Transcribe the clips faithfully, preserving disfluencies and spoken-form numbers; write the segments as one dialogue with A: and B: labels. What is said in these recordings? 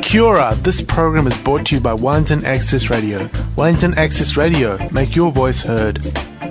A: Kia ora, this program is brought to you by Wellington Access Radio. Wellington Access Radio, make your voice heard.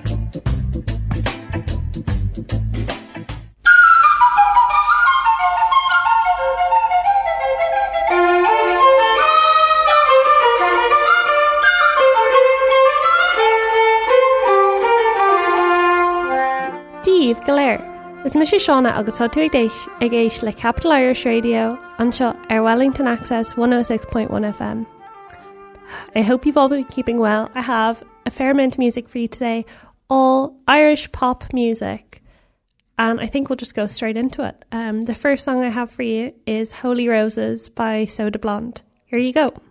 B: Díomh go léir, is mis Seána agus tá tú ag éis le Capital Irish Radio anseo ar Wellington Access one oh six point one F M. I hope you've all been keeping well. I have a fair amount of music for you today, all Irish pop music, and I think we'll just go straight into it. Um, the first song I have for you is Holy Roses by Soda Blonde. Here you go.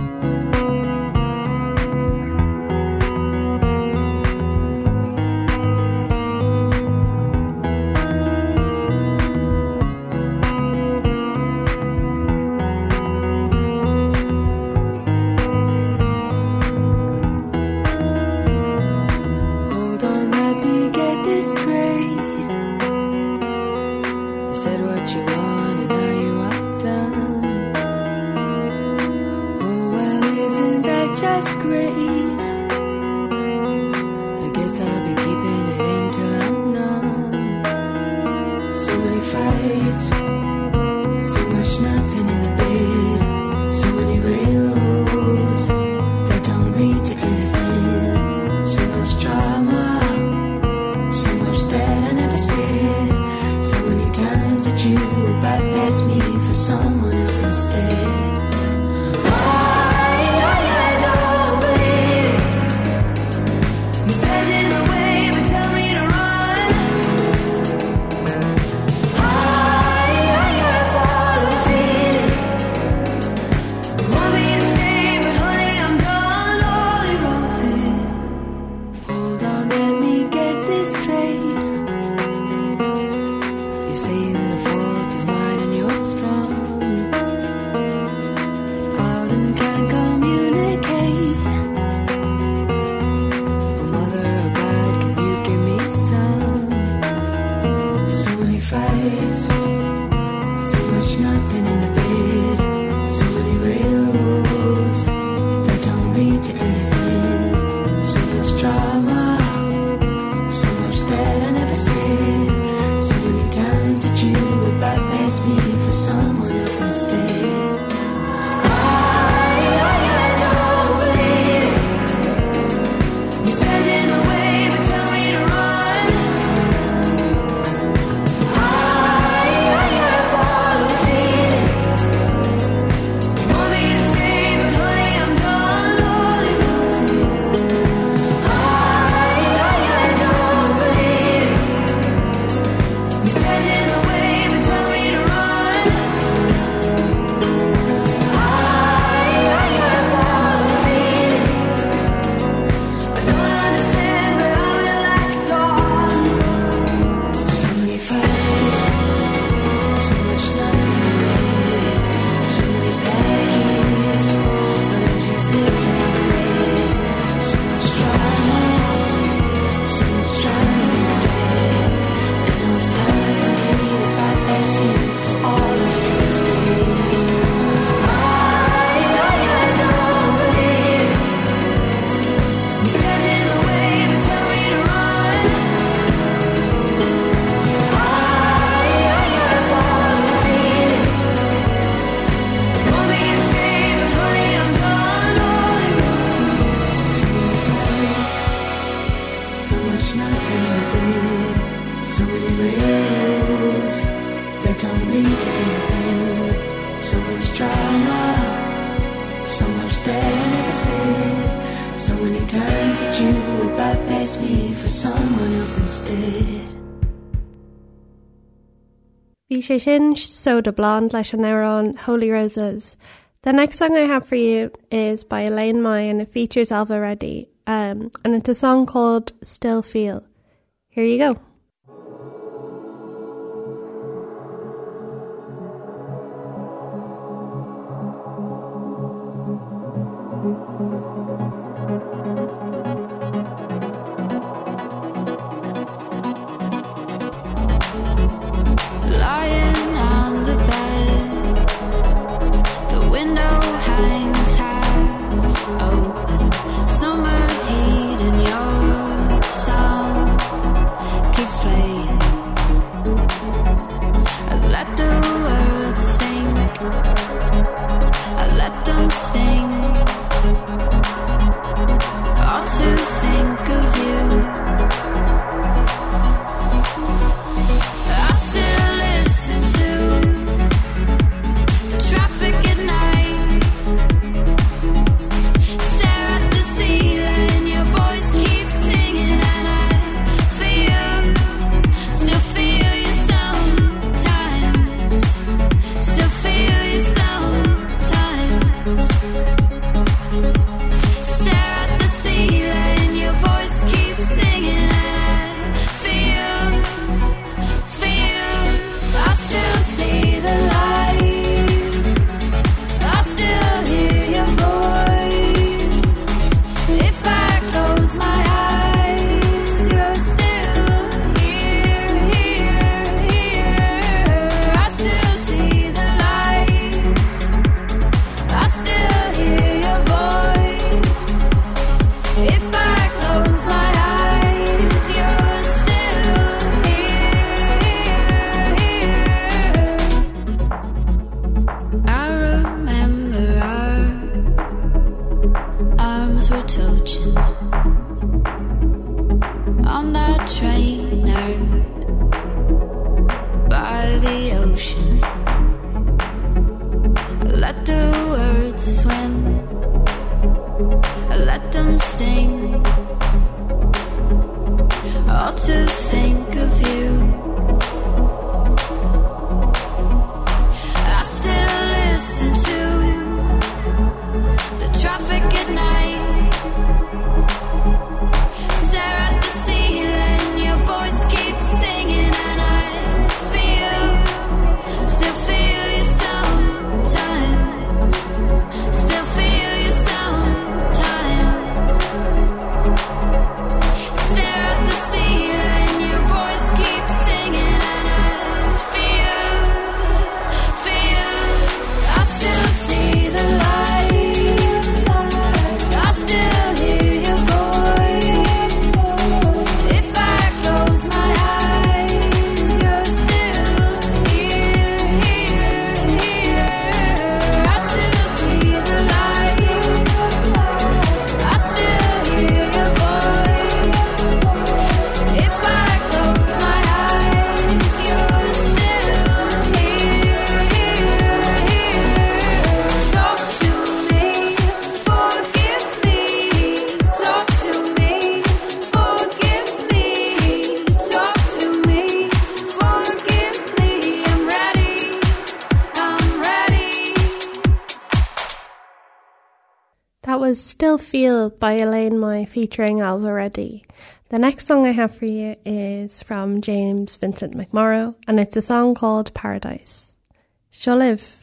B: Bhí sé sin Soda Blonde leis an Neuron Holy Roses. The next song I have for you is by Elaine Mai and it features Alva Reddy, um, and it's a song called Still Feel. Here you go.
C: Lying on the bed, the window
B: That was Still Feel by Elaine Mai featuring Alva Reddy. The next song I have for you is from James Vincent McMorrow, and it's a song called Paradise. She'll live.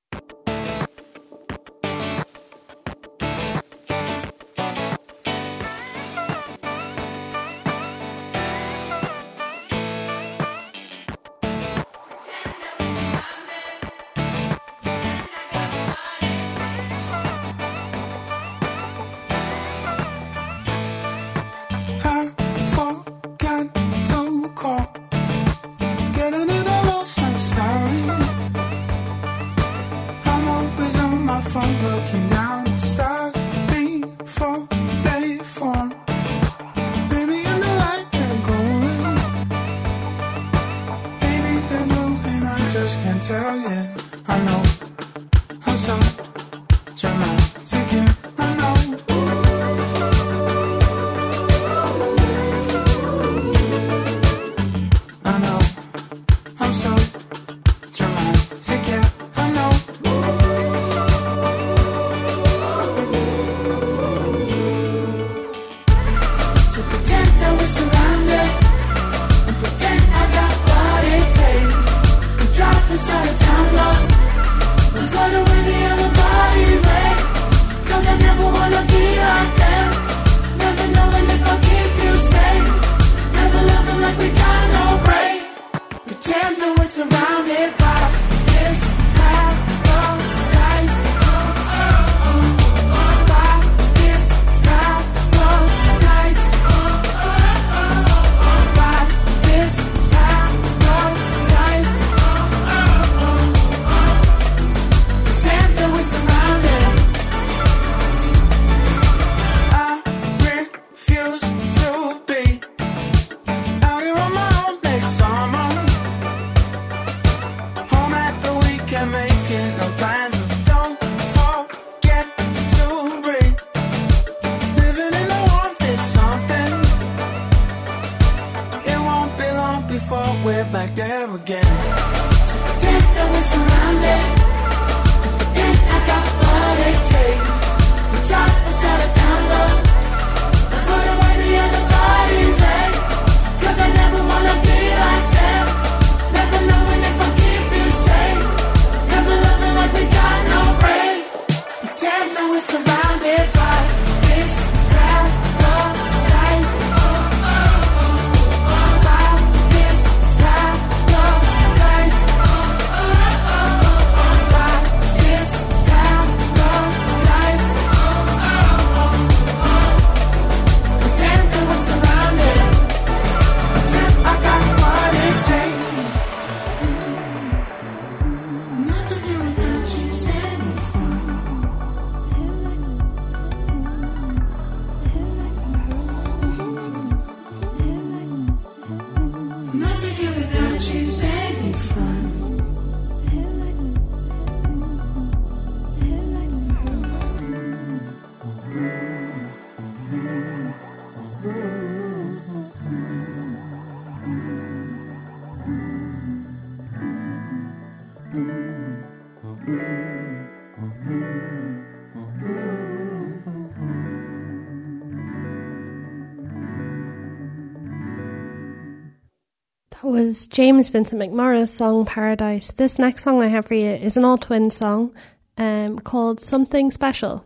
B: Was James Vincent McMorrow's song Paradise. This next song I have for you is an all twin song um, called Something Special.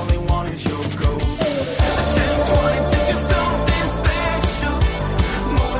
C: More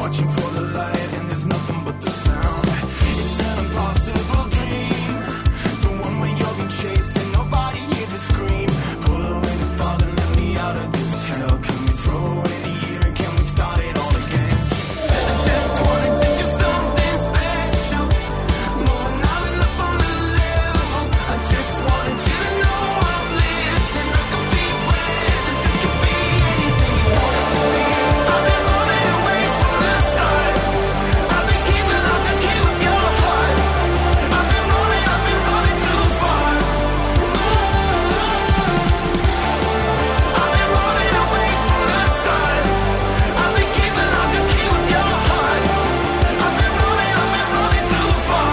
C: watching for the light, and there's nothing but the sound. It's an impossible dream, the one where you're being chased and nobody hear the scream. Pull away the fog and let me out of this hell. Can we throw away the year and can we start it all again? I just wanted to do something special, moving out and up on the level. I just wanted you to know I'm listening. I could be present, this could be anything you want it to be. I've been running away from the start. I've been keeping up the key with your heart. I've been running, I've been running too far. I've been running away from the start. I've been keeping up the key with your heart. I've been running, I've been running too far.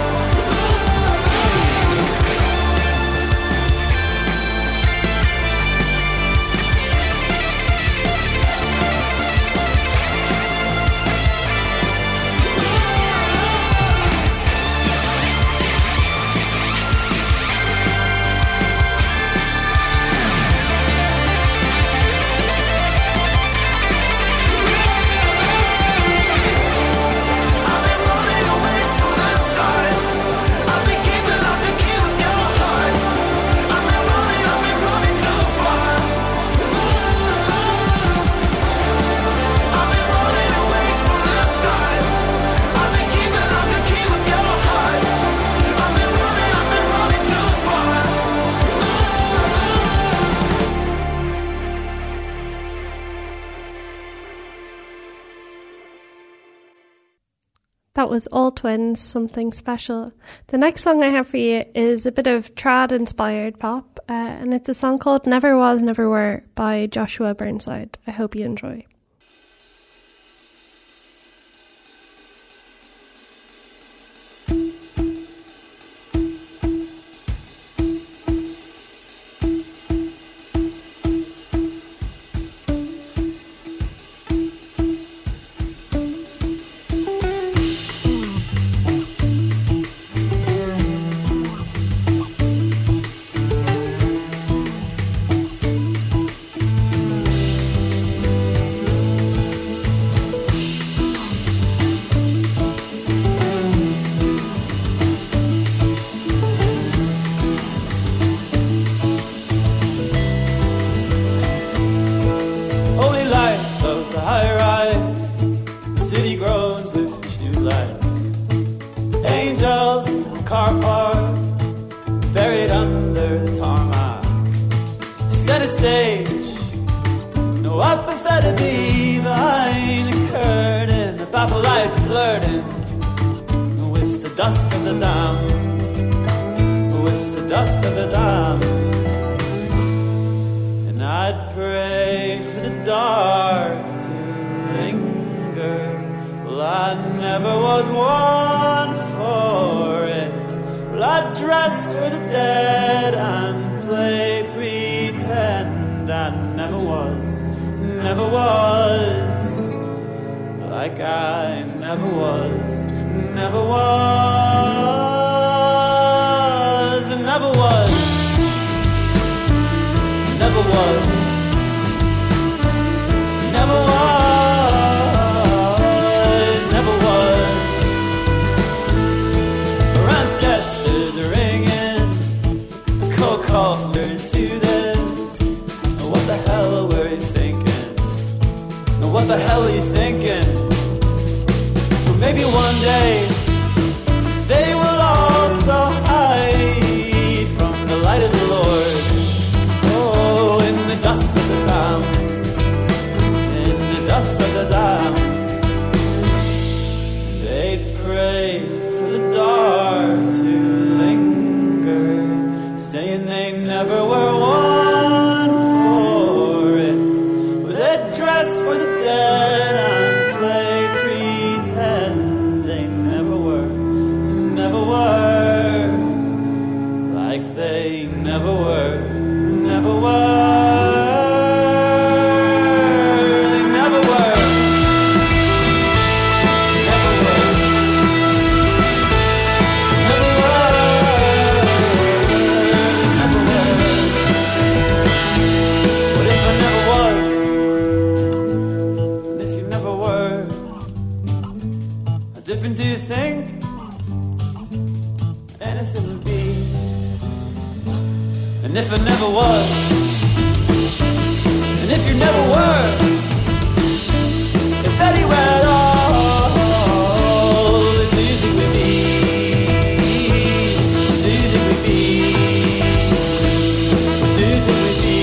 C: I've been running away from the start. I've been keeping up the key with your heart. I've been running, I've been running too far. I've been running away from the start. I've been keeping up the key with your heart. I've been running, I've been running too far.
B: That was All Twins, Something Special. The next song I have for you is a bit of trad-inspired pop, uh, and it's a song called Never Was, Never Were by Joshua Burnside. I hope you enjoy.
D: Holy lights of the high rise, the city grows with each new life. Angels in the car park, buried under the tarmac. Center stage, no apathetic behind the curtain. The baffled light flirting with the dust of the damned, with the dust of the damned. And I'd pray for the dark to linger. Well, I never was one for it. Well, I'd dress for the dead and play pretend. I never was, never was, like I never was, never was, and never was. Never was, never was, never was. Our ancestors are ringing a cold call to this. What the hell were you thinking? What the hell were you thinking? Well, maybe one day they will also hide from the light of the Lord. In the dust of the damned, in the dust of the damned, they'd pray for the dark to linger, saying they never were one for it. Well, they'd dress for the dead and play pretend they never different do you think anything would be? And if it never was, and if you never were, if anywhere at all, do you think we'd be? Do you think we'd be? Do you think we'd be?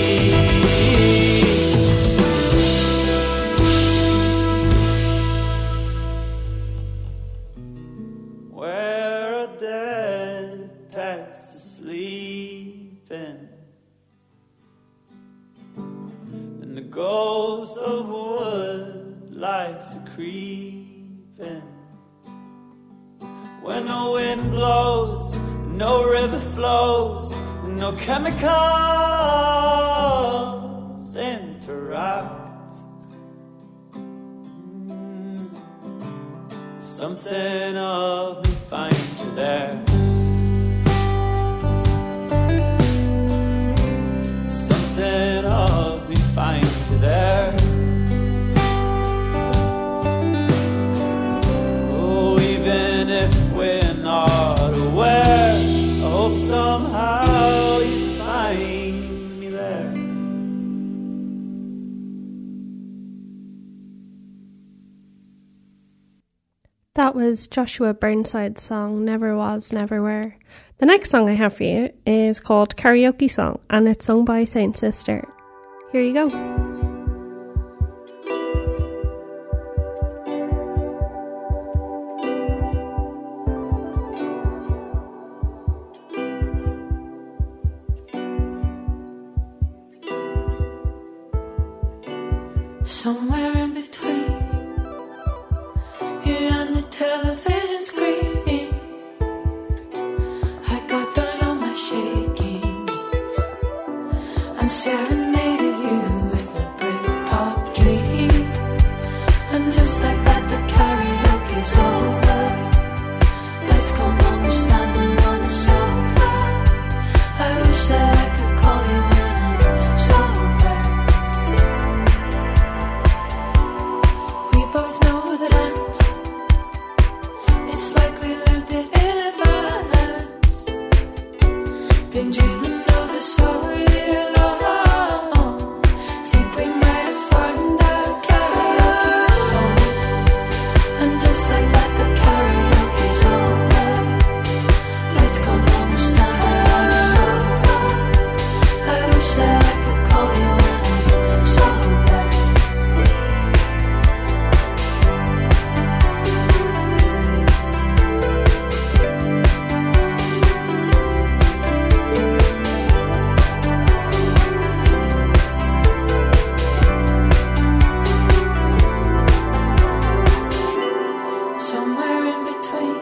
D: Where are dead pets sleeping? And the ghost of wood lies creeping. When no wind blows, no river flows, no chemicals interact. Mm. Something of me finds you there. Something of me finds you there. Oh, even if we're not aware, I hope somehow you find me there.
B: That was Joshua Burnside's song, Never Was, Never Were. The next song I have for you is called Karaoke Song, and it's sung by Saint Sister. Here you go.
E: Somewhere in between you and the television screen, I got down on my shaky knees and serenaded you with a Britpop dream. And just like that, the karaoke's over. Let's go, mom, we're standing on the sofa. I wish that I could call you when I'm sober. We both know the dance. It's like we learned it in advance. Been dreaming of the story alone. Think we might have found our karaoke song. And just like that, the karaoke's over. Let's go, mom, we're standing on the sofa. I wish that I could call you when I'm sober. Somewhere in between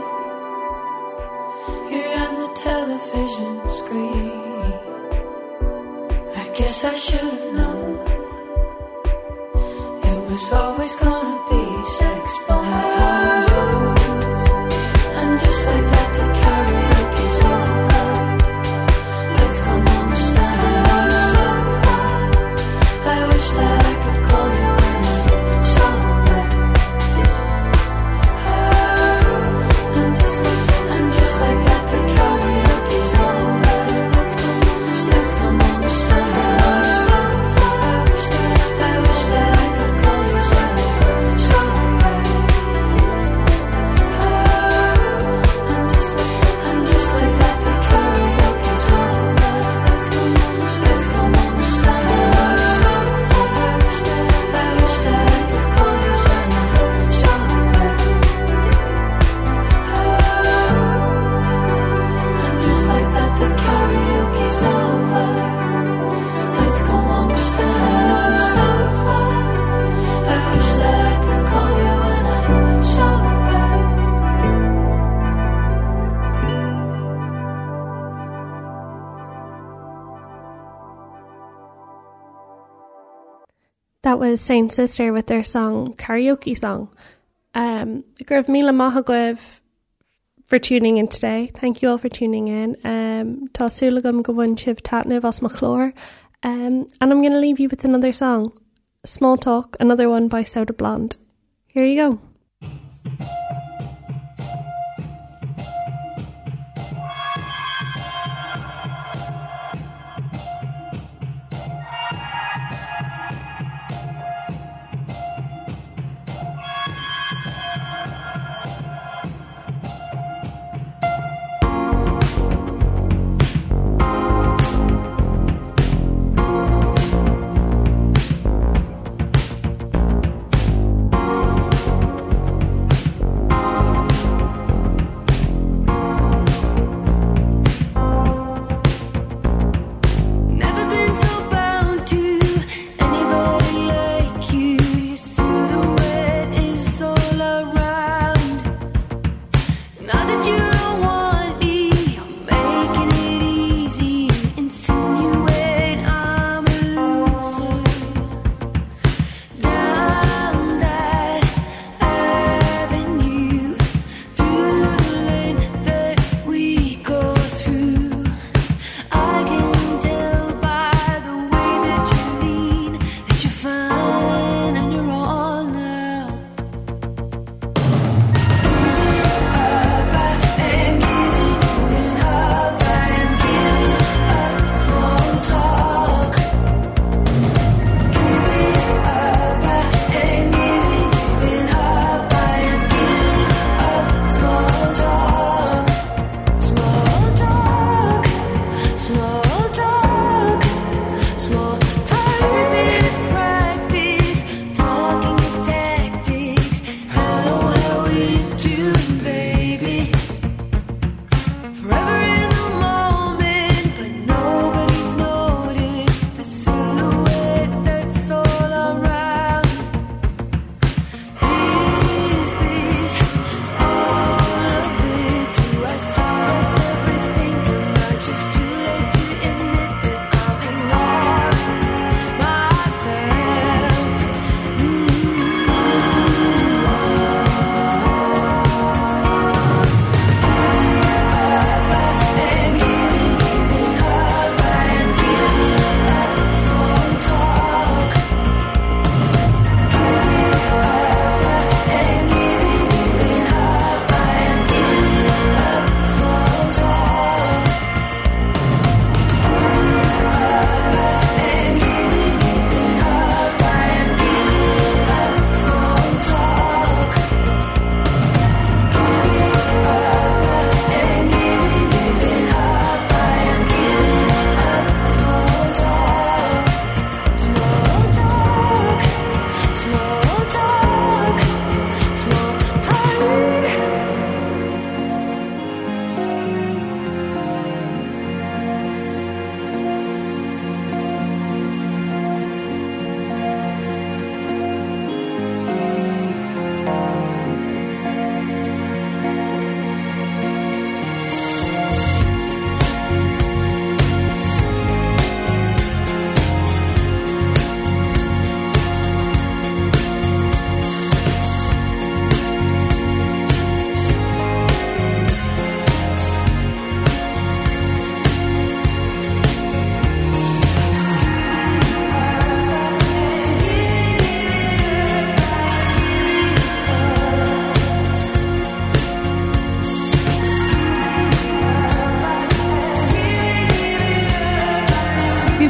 E: you and the television screen, I guess I should have known it was always gonna be sex bombs. And just like that, the karaoke's over. Let's go, mom, we're standing on the sofa. I wish that I could call you when I'm sober. And just like, and just like that, the karaoke's over. Let's go, let's go, mom, we're standing on the sofa. I wish that I could call you when I'm sober. And just like, and just like that, the karaoke's over. Let's go, let's go, mom, we're standing on the sofa. I wish that I could call you when I'm sober. And just like that, the karaoke's over. Let's go, mom, we're standing on the sofa. I wish that I could call you when I'm sober.
B: That was Saint Sister with their song Karaoke Song. Um, Grav Mila Mahagwev for tuning in today. Thank you all for tuning in. Um, Tá súlagam go bhain sibh tatnamh as mo chlór. Um, and I'm going to leave you with another song, Small Talk, another one by Soda Blonde. Here you go.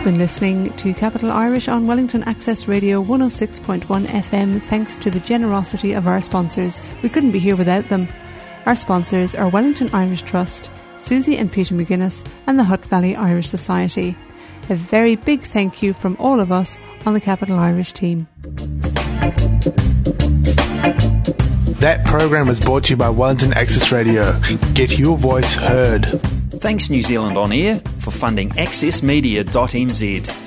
F: You've been listening to Capital Irish on Wellington Access Radio one oh six point one F M thanks to the generosity of our sponsors. We couldn't be here without them. Our sponsors are Wellington Irish Trust, Susie and Peter McGuinness and the Hutt Valley Irish Society. A very big thank you from all of us on the Capital Irish team.
A: That program was brought to you by Wellington Access Radio. Get your voice heard.
G: Thanks New Zealand On Air for funding access media dot n z.